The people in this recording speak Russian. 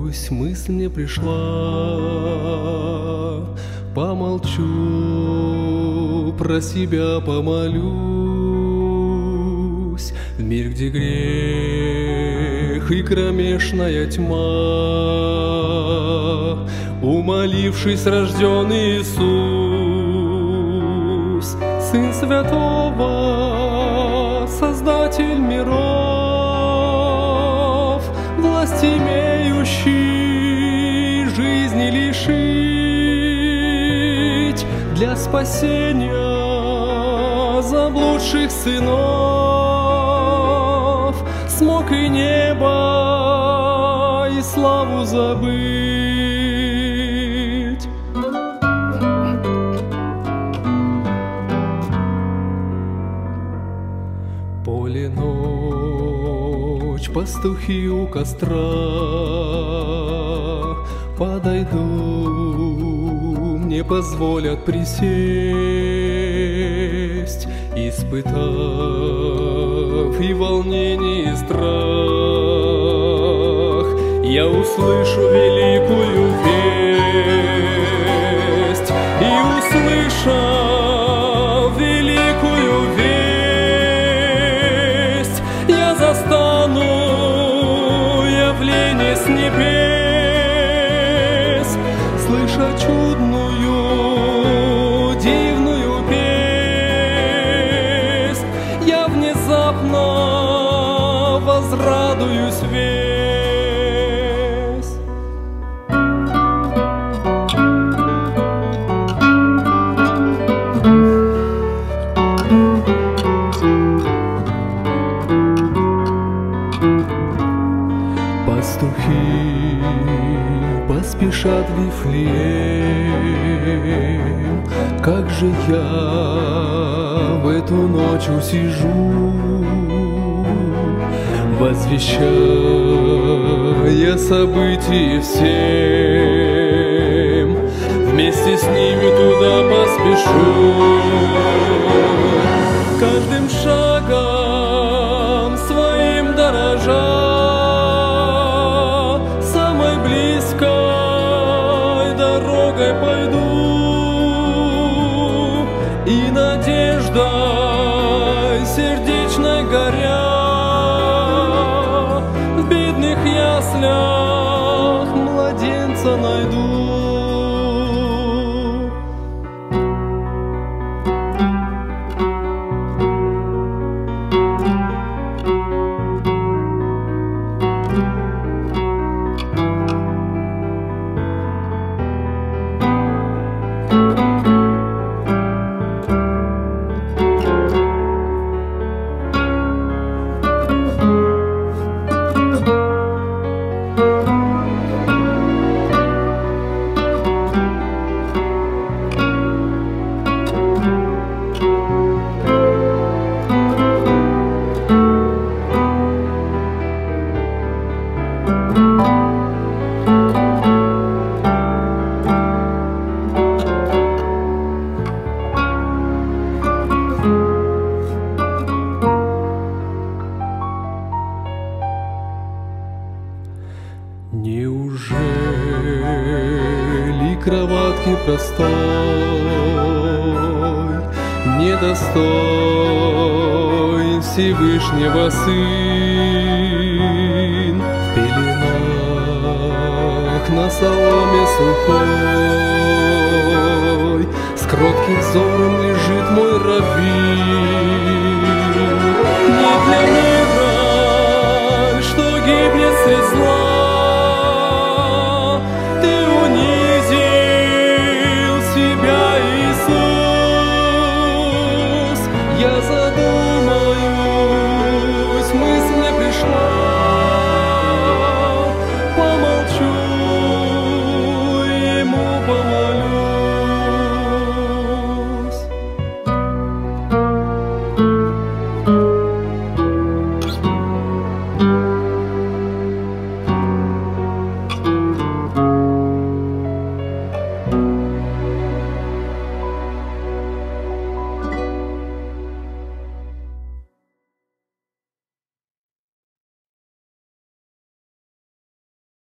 Пусть мысль мне пришла, помолчу, про себя помолюсь. В мир, где грех и кромешная тьма, умолившись, рожден Иисус, Сын Святого, Создатель миров, власть имеющий жизни лишить для спасения заблудших сынов, смог и небо, и славу забыть. Поле, ночь, пастухи у костра, подойду, мне позволят присесть, испытав и волнение, и страх, я услышу великую весть, и услышав великую весть, я застану явление с небес, слыша чудную, дивную песнь, я внезапно возрадуюсь весь. Пастухи поспешат в Вифлеем, как же я в эту ночь усижу, возвещая события всем, вместе с ними туда поспешу. Каждым шагом своим дорожа, дорогой пойду, и надеждой сердечной горя, в бедных яслях младенца найду. Неужели кроватки простой недостоин Всевышнего Сын? В пеленах на соломе сухой с кротким взором лежит мой раввин. Не для мира, что гибнет средь зла,